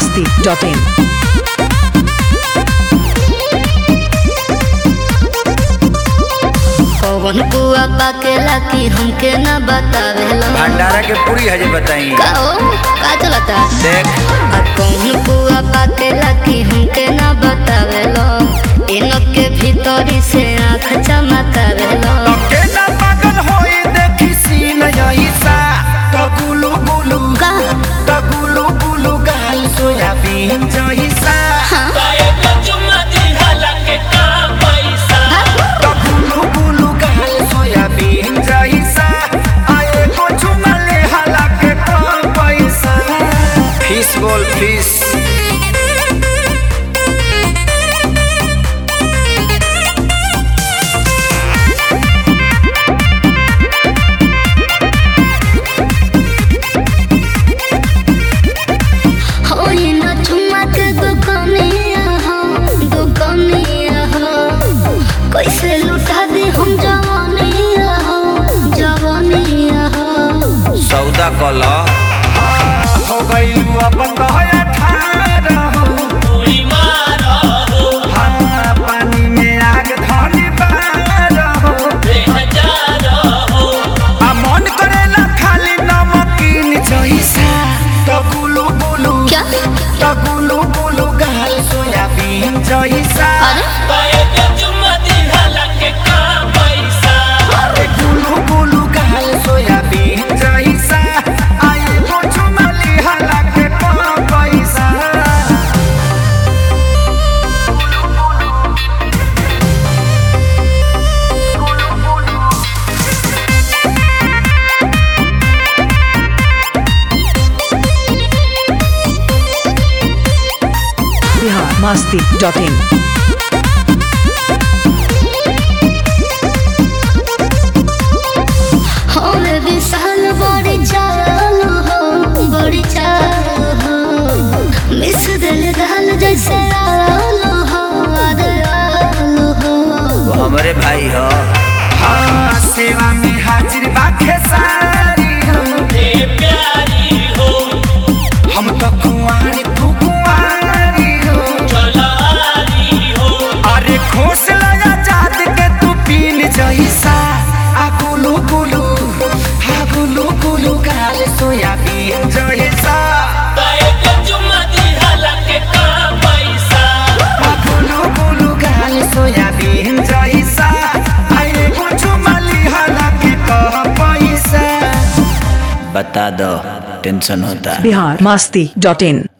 biharmasti.in कौन पुआ पाकेला की हमके ना बतावेला। भंडारा के पूरी हजे बताई का चलता देख कौन पुआ पाकेला की हमके ना बतावेला। इनके भीतरी से आँख चमकावेला। के ना पागल होई देखी सीन यहीसा तो गुलू गुलू का तो गुलू गुलू गाल सोयाबीन जहीसा तो गुलू गुलू गाल सोयाबीन जहीसा आए को चुमा ले हाला के कम पैसा फीस बोल फीस कैसे लुटा दे हम जवानिया सौदा कला हो गई अपन दहया ठाड़ा हाँ पानी में आग धनी बारा आ मन करेला खाली नमकीन जैसा तो गुलू गुलू क्या तो गुलू गुलू गाल सोयाबीन जैसा अरे गुलू गुलू गाल सोयाबीन जैसा आए को चुमाली हाला के कम पैसा biharmasti.in हमें विशाल बड़ी चालो हो बड़ी चालो हो मिस दिल दाल जैसे आलो हो आलो हो वो हमारे भाई हो हाँ सेवा में हाजिर बाखे सारी हो प्यारी हो हम तो कुंवारी तू कुंवारी हो अरे खोस लगा जात के तू पीन जैसा आ गुलू गुलू हाँ गुलू गुलू गाल सोयाबीन जैसा आ गुलू गुलू गाल सोयाबीन जैसा आए कुछ माली हाला के कह पैसा बता दो टेंशन होता है biharmasti.in